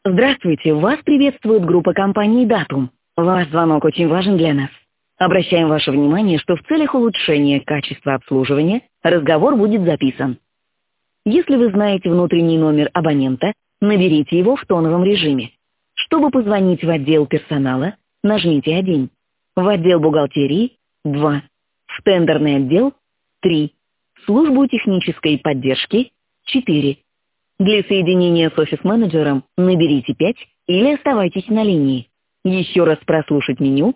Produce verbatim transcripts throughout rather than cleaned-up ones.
Здравствуйте, вас приветствует группа компании «Датум». Ваш звонок очень важен для нас. Обращаем ваше внимание, что в целях улучшения качества обслуживания разговор будет записан. Если вы знаете внутренний номер абонента, наберите его в тоновом режиме. Чтобы позвонить в отдел персонала, нажмите один. В отдел бухгалтерии – два. В тендерный отдел – три. В службу технической поддержки – четыре. Для соединения с офис-менеджером наберите пять или оставайтесь на линии. Еще раз прослушать меню.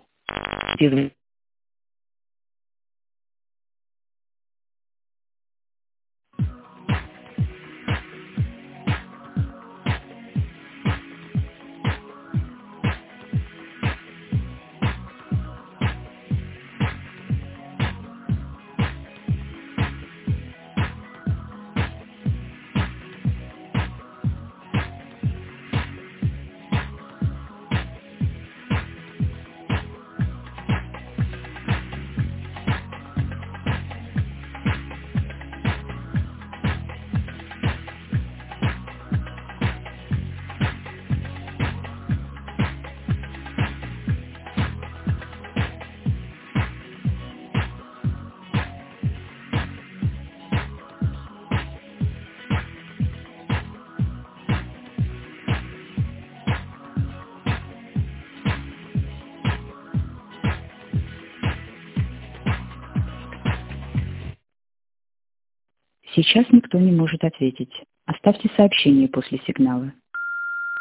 Сейчас никто не может ответить. Оставьте сообщение после сигнала.